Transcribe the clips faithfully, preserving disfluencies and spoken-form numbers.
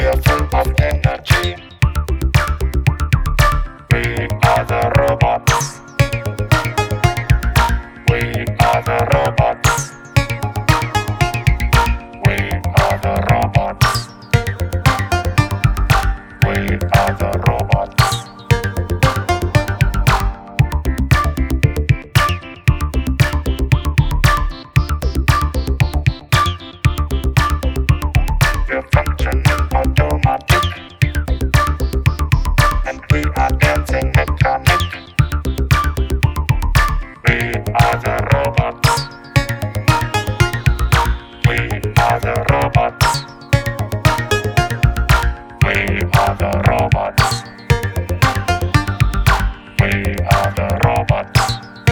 We're full of energy. We are the robots. We are the robots. We are the robots. We are the robots. We're functioning automatic, and we are dancing mechanic. We are the robots. We are the robots. We are the robots. We are the robots.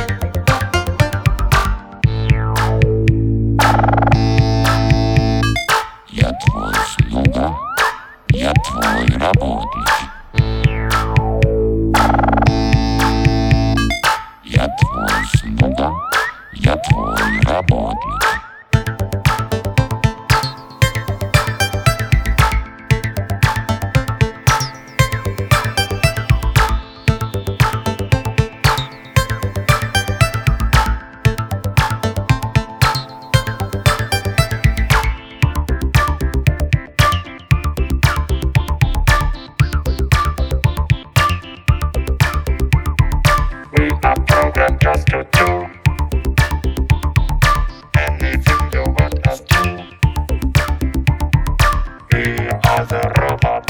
Я твой слуга, я твой работник. Я твой слуга, я твой работник. We are programmed just to do anything you want us to. We are the robots.